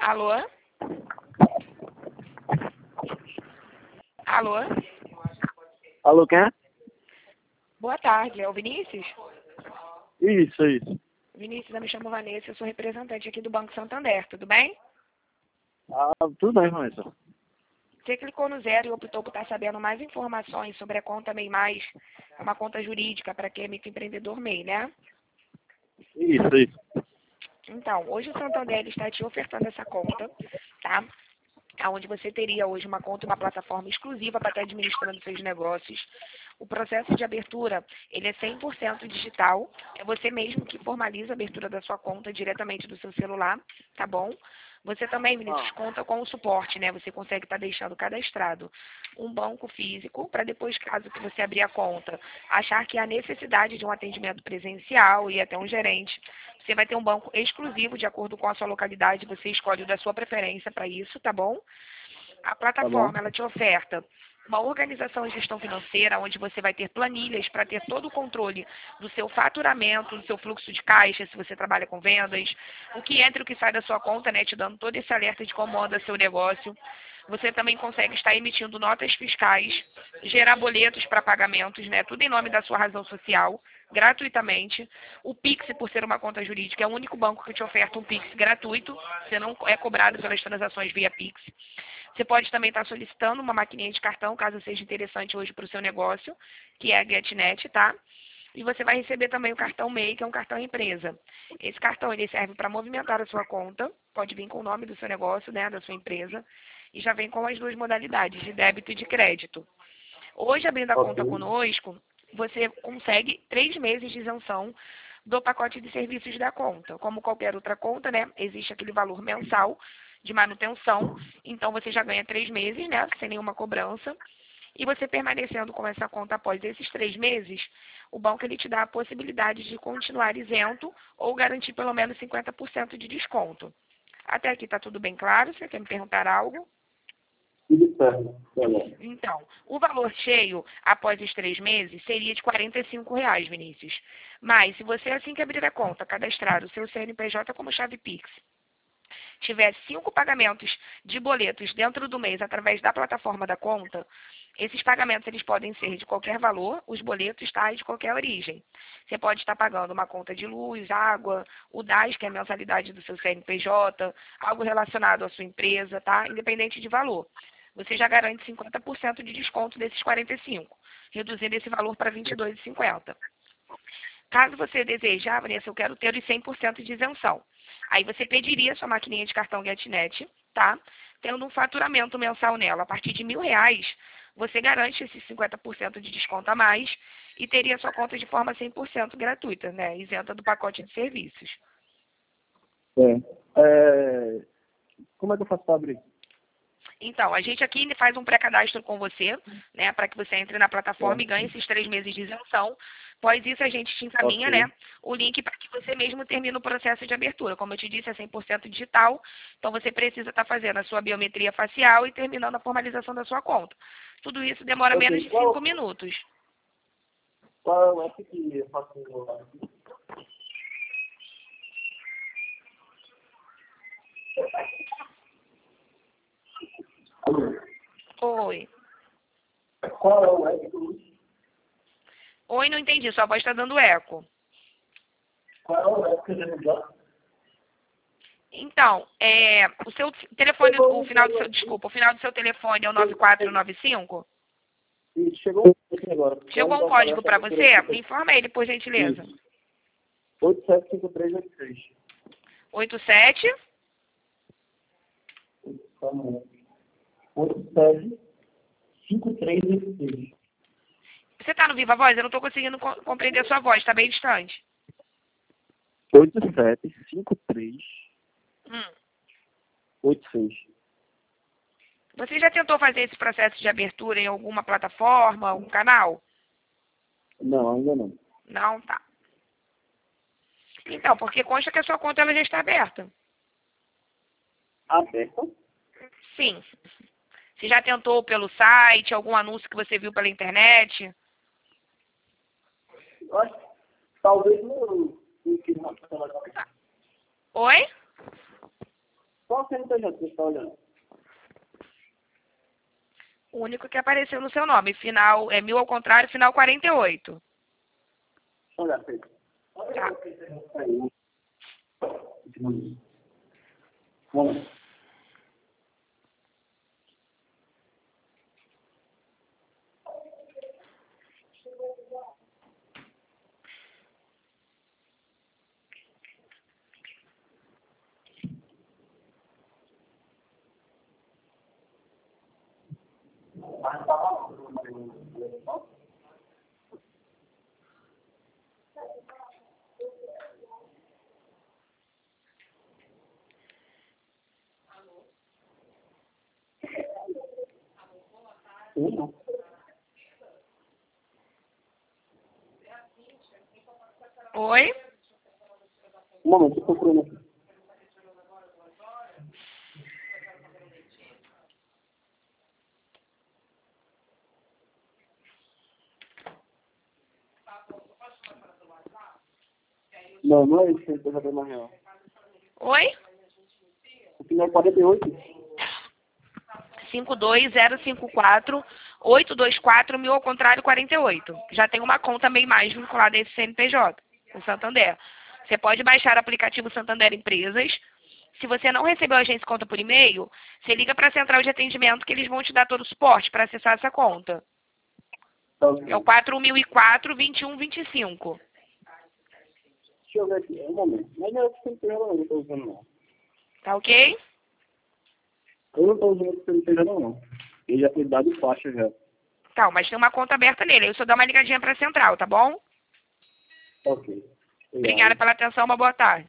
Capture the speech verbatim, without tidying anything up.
Alô? Alô? Alô, quem é? Boa tarde, é o Vinícius? Isso, isso. Vinícius, eu me chamo Vanessa, eu sou representante aqui do Banco Santander, tudo bem? Ah, tudo bem, Vanessa. Você clicou no zero e optou por estar sabendo mais informações sobre a conta MEI Mais, é uma conta jurídica para quem é microempreendedor MEI, né? Isso, isso. Então, hoje o Santander ele está te ofertando essa conta, tá? Onde você teria hoje uma conta, uma plataforma exclusiva para estar administrando seus negócios. O processo de abertura, ele é cem por cento digital. É você mesmo que formaliza a abertura da sua conta diretamente do seu celular, tá bom? Você também, Vinícius, conta com o suporte, né? Você consegue estar deixando cadastrado um banco físico para depois, caso que você abrir a conta, achar que há necessidade de um atendimento presencial e até um gerente, você vai ter um banco exclusivo de acordo com a sua localidade, você escolhe o da sua preferência para isso, tá bom? A Tá bom. plataforma, ela te oferta uma organização e gestão financeira, onde você vai ter planilhas para ter todo o controle do seu faturamento, do seu fluxo de caixa, se você trabalha com vendas, o que entra e o que sai da sua conta, né, te dando todo esse alerta de como anda seu negócio. Você também consegue estar emitindo notas fiscais, gerar boletos para pagamentos, né, tudo em nome da sua razão social, gratuitamente. O Pix, por ser uma conta jurídica, é o único banco que te oferta um Pix gratuito, você não é cobrado pelas transações via Pix. Você pode também estar solicitando uma maquininha de cartão, caso seja interessante hoje para o seu negócio, que é a GetNet, tá? E você vai receber também o cartão MEI, que é um cartão empresa. Esse cartão ele serve para movimentar a sua conta, pode vir com o nome do seu negócio, né, da sua empresa, e já vem com as duas modalidades, de débito e de crédito. Hoje, abrindo a conta Ok. conosco, você consegue três meses de isenção do pacote de serviços da conta. Como qualquer outra conta, né, existe aquele valor mensal de manutenção, então você já ganha três meses, né, sem nenhuma cobrança. E você permanecendo com essa conta após esses três meses, o banco ele te dá a possibilidade de continuar isento ou garantir pelo menos cinquenta por cento de desconto. Até aqui está tudo bem claro? Você quer me perguntar algo? Tudo certo. Tá bom. Então, o valor cheio após os três meses seria de quarenta e cinco reais, Vinícius. Mas, se você, assim que abrir a conta, cadastrar o seu C N P J como chave Pix, tiver cinco pagamentos de boletos dentro do mês através da plataforma da conta, esses pagamentos eles podem ser de qualquer valor, os boletos tá, de qualquer origem. Você pode estar pagando uma conta de luz, água, o D A S, que é a mensalidade do seu C N P J, algo relacionado à sua empresa, tá? Independente de valor. Você já garante cinquenta por cento de desconto desses quarenta e cinco por cento, reduzindo esse valor para vinte e dois reais e cinquenta centavos. Caso você deseje, ah, Vanessa, eu quero ter os cem por cento de isenção. Aí você pediria sua maquininha de cartão GetNet, tá? Tendo um faturamento mensal nela a partir de mil reais, você garante esses cinquenta por cento de desconto a mais e teria sua conta de forma cem por cento gratuita, né? Isenta do pacote de serviços. É. É, Como é que eu faço para abrir? Então, a gente aqui faz um pré-cadastro com você, né, para que você entre na plataforma e Certo. ganhe esses três meses de isenção. Após isso, a gente te encaminha, Ok. né, o link para que você mesmo termine o processo de abertura. Como eu te disse, é cem por cento digital, então você precisa estar fazendo a sua biometria facial e terminando a formalização da sua conta. Tudo isso demora menos Ok. de cinco Qual, minutos. qual é o app que eu faço no... Alô? Oi. Qual é o app que eu uso? Oi, não entendi, sua voz está dando eco. Qual é o app que eu devo usar? Então, é, o seu telefone, o final do seu, desculpa, o final do seu telefone é o nove quatro nove cinco? E chegou um aqui agora. Chegou Pode um dar para código essa para abertura você? aqui. Me informa ele, por gentileza. Isso. oito sete cinco três oito três. oito sete. Calma aí. oito sete cinco três oito três. Você está no Viva Voz? Eu não estou conseguindo co compreender a sua voz, está bem distante. oito sete cinco três Hum. oito seis. Você já tentou fazer esse processo de abertura em alguma plataforma, algum canal? Não, ainda não. Não, tá. Então, porque consta que a sua conta ela já está aberta. Aberta? Sim. Você já tentou pelo site, algum anúncio que você viu pela internet? Eu acho que talvez no no que não. Oi? Qual C N P J que você está olhando? O único que apareceu no seu nome. Final, é mil ao contrário, final quarenta e oito. Olha, Pedro. Tá. Vamos lá. Não. Oi? Um momento, estou procurando aqui. Não, não é esse C N P J na real. Oi? O final é quarenta e oito. cinco dois zero cinco quatro oito dois quatro mil ao contrário quarenta e oito. Já tem uma conta bem mais vinculada a esse C N P J, o Santander. Você pode baixar o aplicativo Santander Empresas. Se você não recebeu a agência conta por e-mail, você liga para a central de atendimento que eles vão te dar todo o suporte para acessar essa conta. Okay. É o quatro mil e quatro, vinte e um, vinte e cinco. Deixa eu ver aqui, um momento. Mas não é esse C N P J não, eu não estou usando não. Tá ok? Eu não estou usando esse C N P J não. Ele já foi dado faixa já. Tá, mas tem uma conta aberta nele. Aí eu só dou uma ligadinha para a central, tá bom? Ok. Obrigado. Obrigada pela atenção, uma boa tarde.